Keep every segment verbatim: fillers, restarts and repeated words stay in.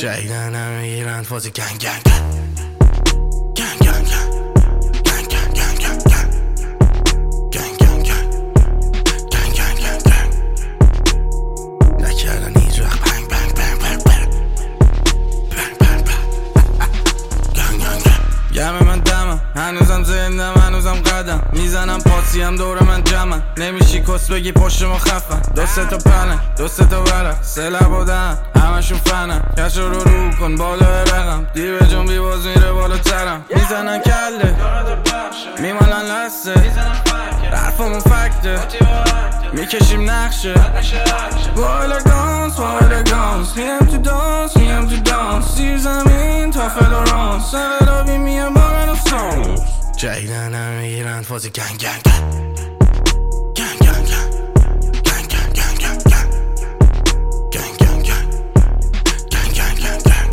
جایدن میگیرن فاز گنگ گنگ گنگ گنگ گنگ گنگ گنگ گنگ گنگ گنگ گنگ گنگ گنگ گنگ نکردن هیچ وقت پنگ پنگ پنگ پنگ پنگ پنگ پنگ گنگ گنگ گم من دمم هنوزم زندم هنوزم قدم میزنم پاسیم دور من جمعم نمیشی کس بگی پشت ما خفن دو سه تا پنه دو سه تا ورق سه لب و دهن همشون فنن کش رو رو کن بالا رقم دیو جون بی باز میره بالاترم میزنن کله میمالن لسته حرفمون فکته میکشیم نقشه بالا گانس بالا گانس میم تو دانس میم تو دانس زیر زمین تا فلوران سرابی میم باقل و سانس جایدن هم میگیرن فاز گنگ گنگ گنگ گنگ گنگ گنگ گنگ گنگ گنگ گنگ گنگ گنگ گنگ گنگ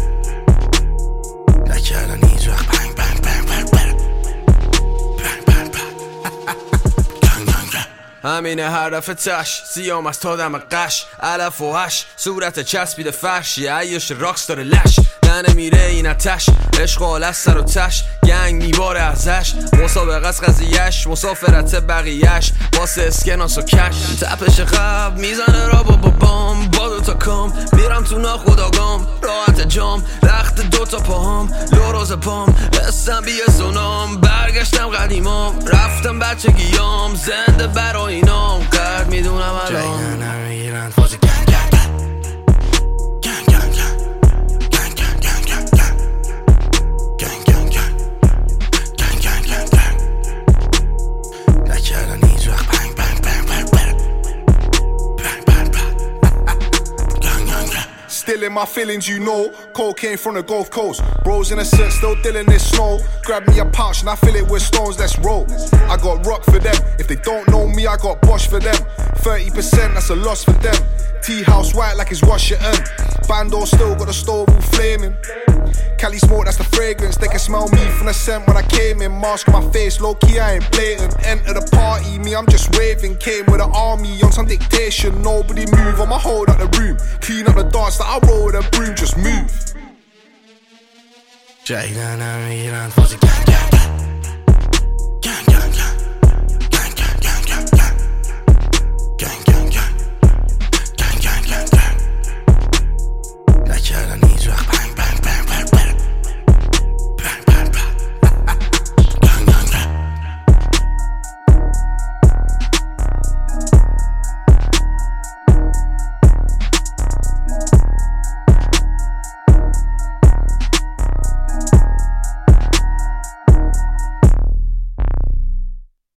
نکردن هیچ وقت پنگ پنگ پنگ پنگ پنگ پنگ پنگ گنگ همینه حرف تش سیام از تا دم قش علف و هش صورت چسبیده فرشی عیش راکس داره لش نه میره این اتش عشق از سر و تش گنگ میباره ازش مسابقه از قضیهش مسافرت بقیهش واسه اسکناس و کش تپش قبل میزنه را با بابام با دوتا کام میرم تو ناخداگام راحت جام رخت دوتا پاهام لوروز پام هستم بیه سونام برگشتم قدیمام رفتم بچگیام زنده برا اینام قرد میدونم الان جایدن هم میگیرن فاز گنگ گنگ Still in my feelings, you know. Cocaine from the Gulf Coast. Bros in a set, still dealing this snow. Grab me a pouch and I fill it with stones, let's roll. I got rock for them. If they don't know me, I got Bosch for them. thirty percent, that's a loss for them. Tea house white like it's Washington. Bando still got the stove all flaming. Cali smoke, that's the fragrance. They can smell me from the scent when I came in. Mask on my face, low key, I ain't blatant. Enter the party, me, I'm just raving. Came with an army on some dictation. Nobody move, I'ma hold up the room. Clean up the dance that I roll with a broom, just move. جایدن هم میگیرن فاز گنگ